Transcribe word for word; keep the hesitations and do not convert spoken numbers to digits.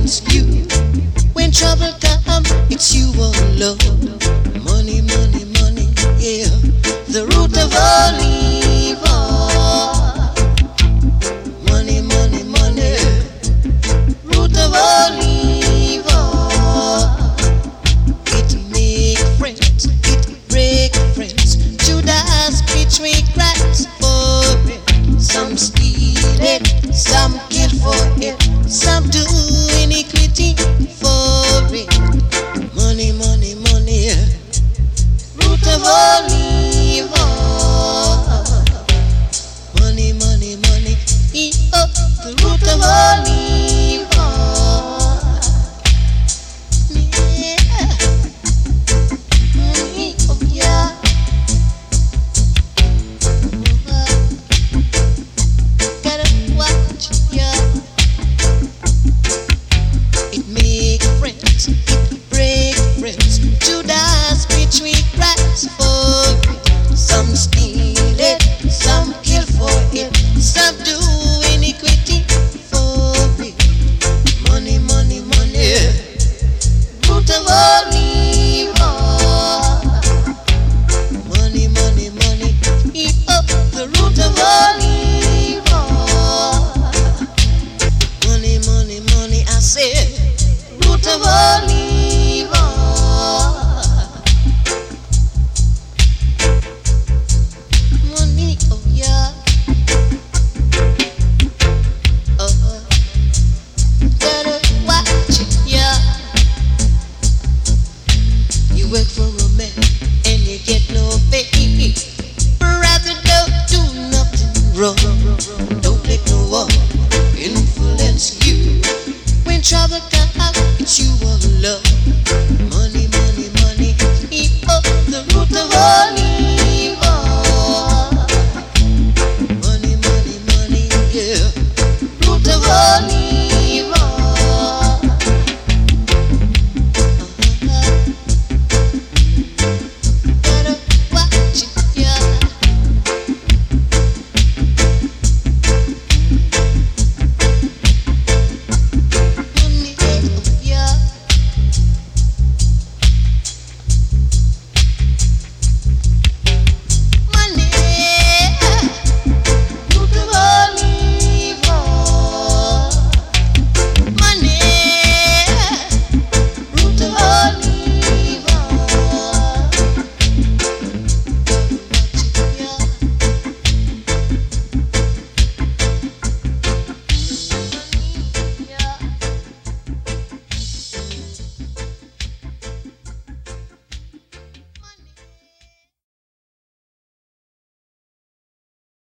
influence you. When trouble come, it's you, oh Lord. Money, money, money, yeah. The root of all evil. Money, money, money. Root of all evil. It make friends, it break friends. Judas between cracks for it. Some steal it, some kill for it, some do iniquity for it. Money, money, money, root of all evil. Money, money, money, oh, the root of all evil. Yeah. Money, oh yeah. Gotta watch, yeah. It make friends, it break friends. Judas between cracks for it. Some steal it, some kill for it, some do iniquity for it. Money, money, money, root of all evil. Money, money, money, oh, the root of all evil. Money, money, money, I said, root of all evil. Money, oh yeah. Oh, gotta watch it, yeah. You work for a man and you get no pay. Rather don't do nothing wrong. Don't let no one influence you. When trouble comes, it's you, oh Lord. Money, money, money, oh, the root of all evil. Money, money, money, yeah, root of all evil.